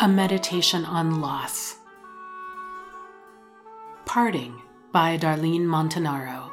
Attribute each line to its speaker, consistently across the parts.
Speaker 1: A Meditation on Loss. Parting by Darlene Montanaro.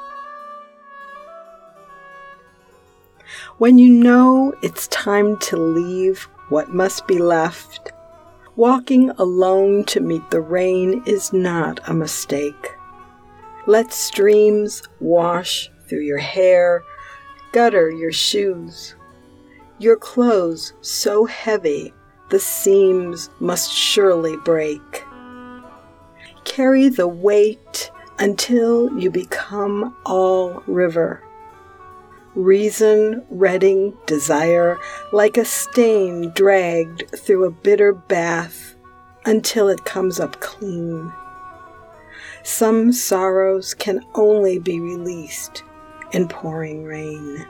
Speaker 2: When you know it's time to leave what must be left, walking alone to meet the rain is not a mistake. Let streams wash through your hair, gutter your shoes. Your clothes so heavy, the seams must surely break. Carry the weight until you become all river. Reason redding desire like a stain dragged through a bitter bath until it comes up clean. Some sorrows can only be released in pouring rain.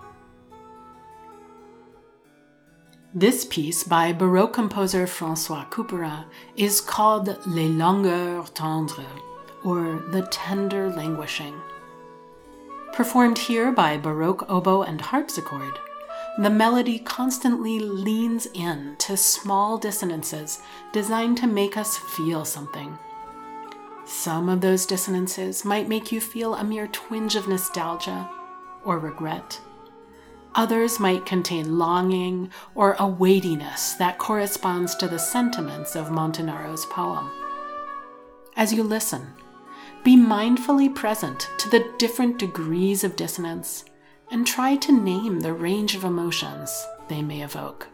Speaker 1: This piece by Baroque composer François Couperin is called Les Langueurs Tendres, or The Tender Languishing. Performed here by Baroque oboe and harpsichord, the melody constantly leans in to small dissonances designed to make us feel something. Some of those dissonances might make you feel a mere twinge of nostalgia or regret. Others might contain longing or a weightiness that corresponds to the sentiments of Montanaro's poem. As you listen, be mindfully present to the different degrees of dissonance and try to name the range of emotions they may evoke.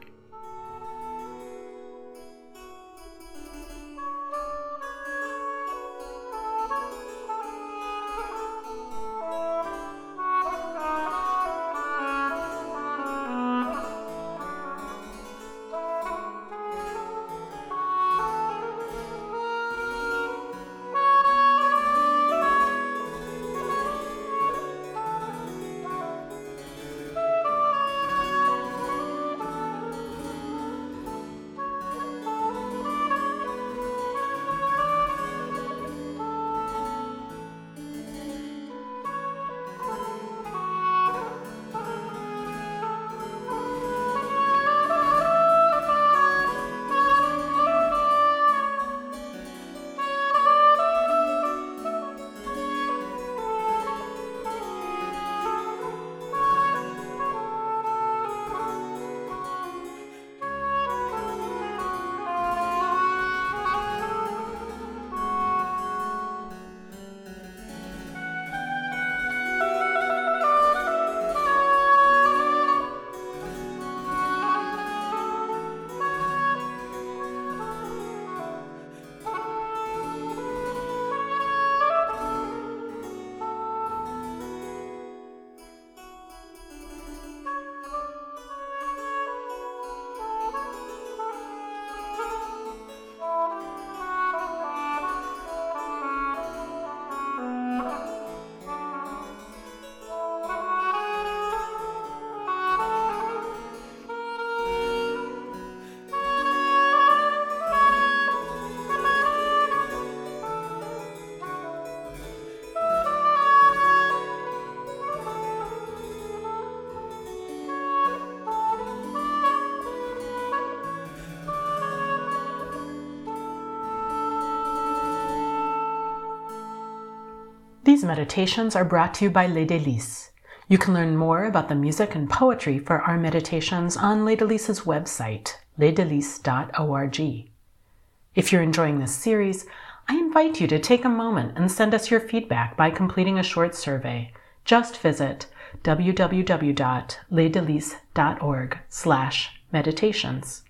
Speaker 1: These meditations are brought to you by Les Délices. You can learn more about the music and poetry for our meditations on Les Délices' website, lesdelices.org. If you're enjoying this series, I invite you to take a moment and send us your feedback by completing a short survey. Just visit www.lesdelices.org/meditations.